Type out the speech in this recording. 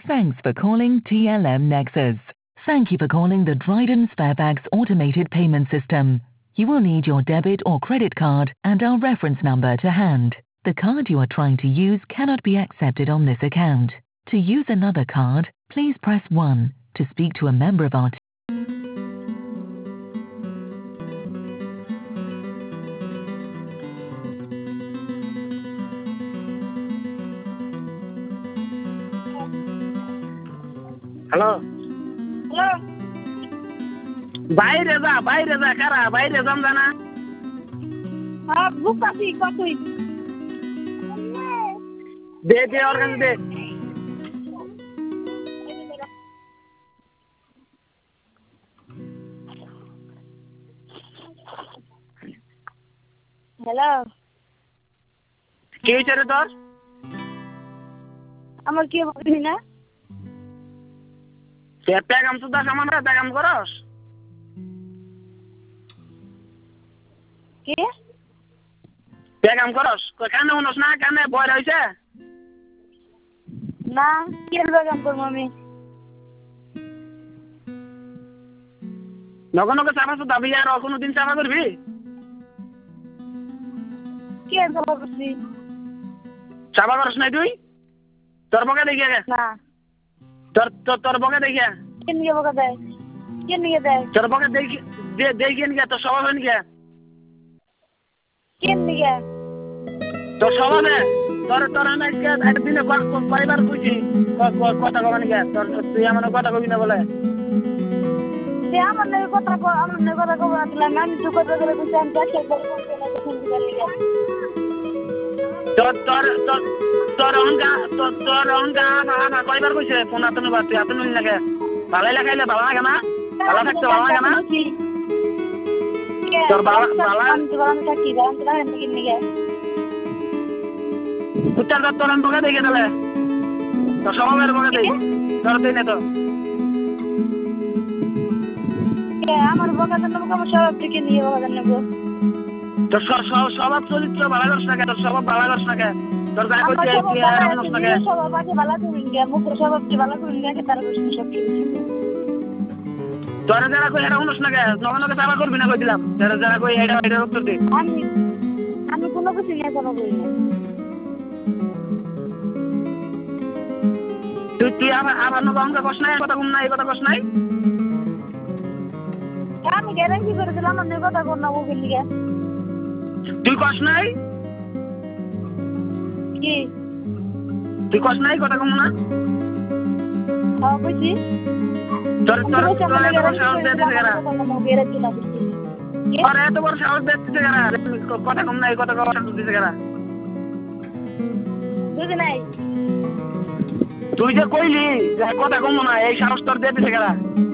Thanks for calling TLM Nexus. Thank you for calling the Dryden Sparebags automated payment system. You will need your debit or credit card and our reference number to hand. The card you are trying to use cannot be accepted on this account. To use another card, please press 1. To speak to a member of our team. Hello hello বাইরে যা কারা বাইরে যাম জানা বুক পাচ্ছি কতই দে ওর কাছে দে hello কি হয়েছে রে তোর আমার কি বলবি না পেগাম সুদা সামান পেগাম করস কি পেগাম করস কানে শুনস না কানে ভয় হয়েছে না কি বেগাম করবো আমি নগো নগো চাপা সুদা বিয়া আর কোনোদিন চাপা করবি কি চাপা করছি চাপা করস নাই তুই তোর বকে দেখিয়া গে না তোর বকে দেখিয়া কে নিয়ে বকা দেয় কে নিয়ে দেয় তোর বকে দেখিয়ে নিয়ে তোর স্বভাব হয়ে নিয়ে কে নিয়ে তোর স্বভাবে তোর আমি একটা দিনে কয়বার বুঝি কথা কবা নিকে তুই আমার কথা কবি না বলে সে আমার নাকি কথা কব না দিলাম আমি তো কথা করে বুঝছি আমি দেখে তোর অহংকার কয়বার কইছে ফোন আতনে বাড়তে আতনে লাগে ভালাই লাগাইলে ভালো লাগে না ভালো থাকতে ভালো লাগে না তোর থাকি নিয়ে উত্তর তোর বকে দেখে তাহলে তোর স্বভাবের বকে দেই তোর দেই না তো আমার বকা দেন আমার স্বভাব থেকে নিয়ে বকা দেন নেবো তোর স্বভাব চরিত্র ভালো করছ না তোর স্বভাব ভালো করছ না তোর যা করছে স্বভাব আগে ভালো করুন গিয়া মুখের স্বভাবকে ভালো করুন গিয়া তার সব তোরা যারা কই এটা শুনস না নগে নগে চাপা করবি না কই দিলাম যারা কই এটা উত্তর দে আমি কোনো কিছু নিয়ে চাপা করি না তুই আমার নগে অঙ্ক কষ নাই কথা কম নাই কথা কষ নাই আমি গ্যারান্টি করে দিলাম আমার নিয়ে কথা কর না ওকে লিগে তুই কষ নাই কি তুই কষ নাই কথা কম না বুঝছি তোর এত বড় সাহস দিতে গেরা তোর এত বড় সাহস দিতে গেরা কথা কম নাই কথা কম দিতে গেরা বুঝি নাই তুই যে কইলি যে কথা কম না এই সাহস তোর দিতে গেরা